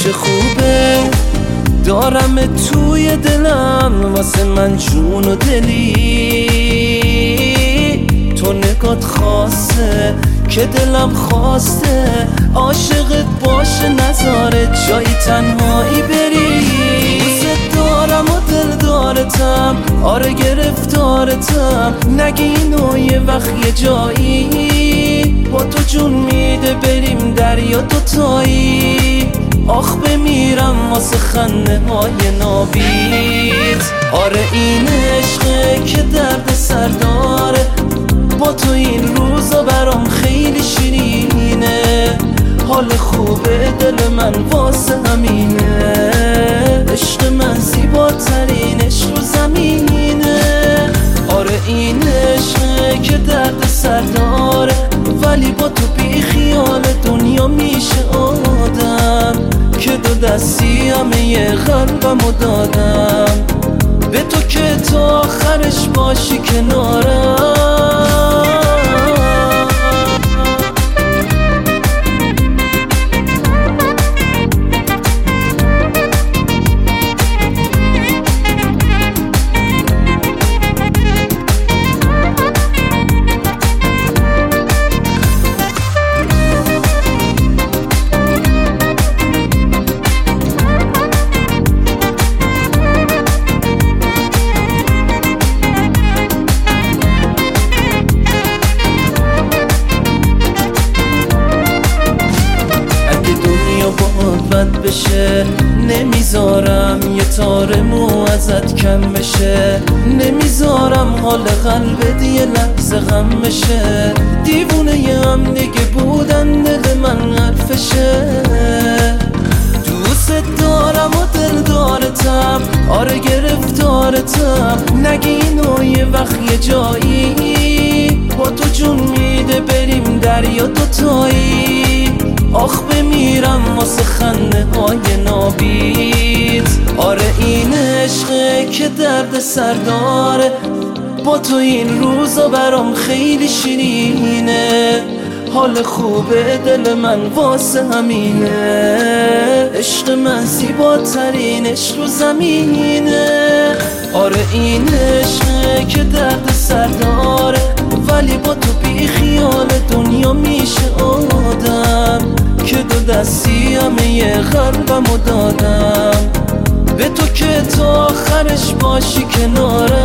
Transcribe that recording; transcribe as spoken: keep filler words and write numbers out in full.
چه خوبه دارم توی دلم، واسه من جون و دلی. تو نگات خاصه که دلم خواسته عاشقت باشه، نذاره جایی تنهایی بری. دوست دارم و دل دارتم، آره گرفتارتم. نگی اینو یه وقت یه جایی با تو جون میده بریم دریا دوتایی. آخ بمیرم واسه خنده های نابیت. آره این عشقه که درد سر داره، با تو این روزا برام خیلی شیرینه. حال خوبه دل من واسه همینه. عشق من زیباترین عشق رو زمینه. آره این عشقه که درد سر داره، ولی با تو بی خیال دنیا میشه آدم. که دو دستی همه قلبمو دادم به تو که تا آخرش باشی کنارم. بد بشه نمیذارم یه تار مو ازت کم بشه. نمیذارم حال قلبت یه لحظه غم بشه. دیوونه ی هم دیگه بودن دل من حرفشه. دوست دارم و دل دارتم، آره گرفتارتم. نگی اینو یه وقت یه جایی با تو جون میده بریم دریا دوتایی. آخ بمیرم واسه خنده های نابیت. آره این عشقه که درد سر داره، با تو این روزا برام خیلی شیرینه. حال خوبه دل من واسه همینه. عشق من زیباترین عشق رو زمینه. آره این عشقه که درد سر داره، ولی با تو بی خیال دنیا میشه آدم. که دو دستی همه قلبمو دادم به تو که تا آخرش باشی کنارم.